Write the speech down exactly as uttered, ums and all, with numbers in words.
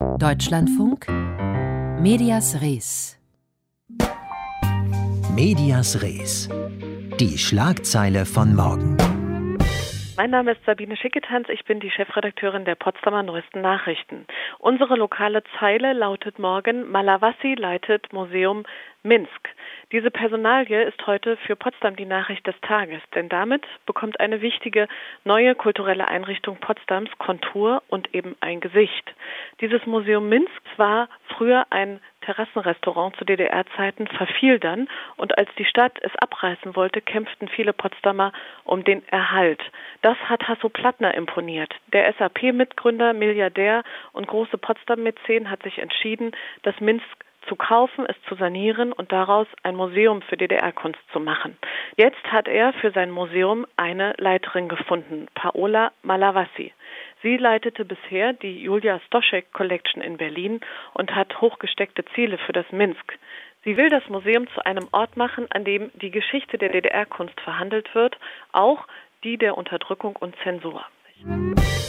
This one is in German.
Deutschlandfunk Medias Res. Medias Res. Die Schlagzeile von morgen. Mein Name ist Sabine Schicketanz, ich bin die Chefredakteurin der Potsdamer Neuesten Nachrichten. Unsere lokale Zeile lautet morgen: Malawasi leitet Museum Minsk. Diese Personalie ist heute für Potsdam die Nachricht des Tages, denn damit bekommt eine wichtige neue kulturelle Einrichtung Potsdams Kontur und eben ein Gesicht. Dieses Museum Minsk war früher ein Terrassenrestaurant zu D D R-Zeiten, verfiel dann, und als die Stadt es abreißen wollte, kämpften viele Potsdamer um den Erhalt. Das hat Hasso Plattner imponiert. Der S A P-Mitgründer, Milliardär und große Potsdam-Mäzen hat sich entschieden, das Minsk zu kaufen, es zu sanieren und daraus ein Museum für D D R-Kunst zu machen. Jetzt hat er für sein Museum eine Leiterin gefunden, Paola Malawasi. Sie leitete bisher die Julia Stoschek Collection in Berlin und hat hochgesteckte Ziele für das Minsk. Sie will das Museum zu einem Ort machen, an dem die Geschichte der D D R-Kunst verhandelt wird, auch die der Unterdrückung und Zensur.